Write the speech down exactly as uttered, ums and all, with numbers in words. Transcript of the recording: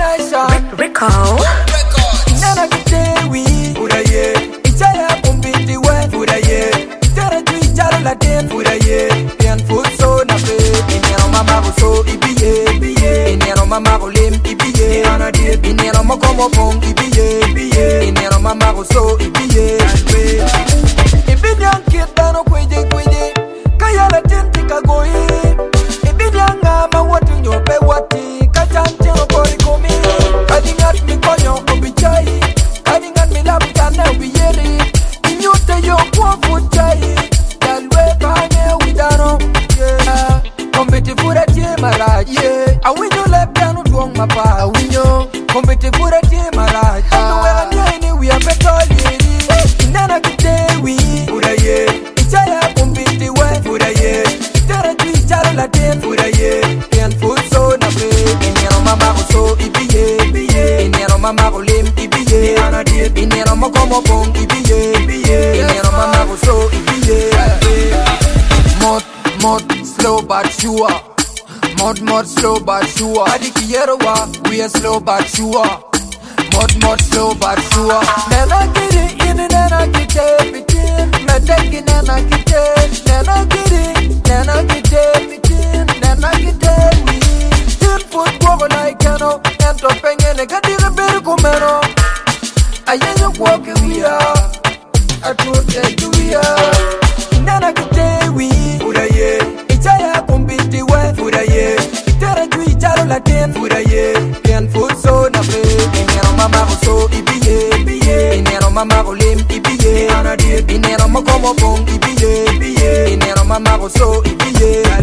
nation. Rico. Nana kitewi. Furaye. Ichaya kumbiti we. Furaye. Tera tui jaro latin. Furaye. Pian food so na fe. Inero mama so ibiye. Ibiye. Inero mama lim ibiye. Ana die. Inero mokomo pong ibiye. Ibiye. Inero mama so ibiye. Ibiyan kitano kwede kwede. Kaya latin tika goye. Ibiyan ama watu nyope wati. Kachanche no kori komi. Kadingat mi konyo obichai. Kadingat mi labutana ubiyeri. Inyute yo kwa fuchai. Yalwe kanye widano. Yeah. Kombiti fura tie maraj. Yeah. Awinyo lepjano tuong mapa. Awinyo. Kombiti fura tie maraj. Ano wela nyeni we are petoli. Nana kitewi. Furaye. Ichaya kombiti we. Furaye. Tera tui jaro latin. Furaye. Pian food so na fe. Inero mama so ibiye. Ibiye. Inero mama lim ibiye. Ana die. Inero mokomo pong ibiye. Ibiye. Inero mama so ibiye. Mod mod slow but sure. Mod mod slow but sure. Adi kiyerowa we are slow but sure. Mod mod slow but sure. Nana kiri in nana kite bitin. Meteki nana kite. Nana kiri nana kite bitin. Nana kite we. Tin foot go like cano. Ento pengene kadire beru kumero. Ayenyo walk we are. I told you we are. Nana kite we. Furaye. Ichaya kumbiti we. Furaye. Tera tui jaro latin. Furaye. Pian food so na fe. Inero mama so ibiye. Ibiye. Inero mama lim ibiye. Ana die. Inero mokomo pong ibiye. Ibiye. Inero mama so ibiye.